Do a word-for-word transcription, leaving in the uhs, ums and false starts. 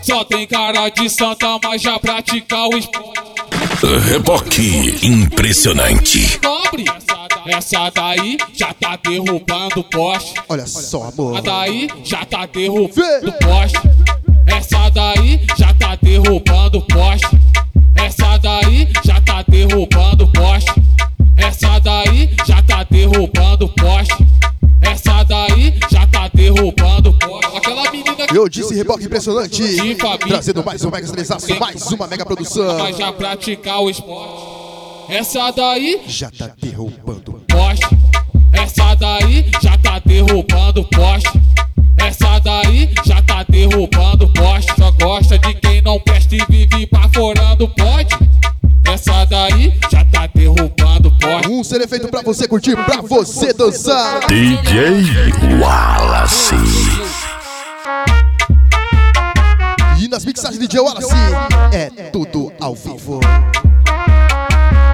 Só tem cara de santa, mas já pratica o esporte. Reboque impressionante. Cobre, essa daí já tá derrubando o poste. Olha só, amor. Essa daí já tá derrubando o poste. Essa daí já tá derrubando o poste. Essa daí já tá derrubando o poste. Essa daí já tá derrubando o poste. Essa daí já tá derrubando o poste. Aquela menina que eu disse reboque impressionante. de família, trazendo mais um mega estrezaço, mais uma mega produção. mas já praticar o esporte. Essa daí já tá derrubando o poste. Essa daí já tá derrubando o poste. Essa daí já tá derrubando o poste. Só gosta de quem não presta e vive baforando o pote. Essa daí já tá derrubando o poste. Um ser feito pra você curtir, pra você dançar. D J Wallace. E nas mixagens de D J Wallace é tudo ao vivo.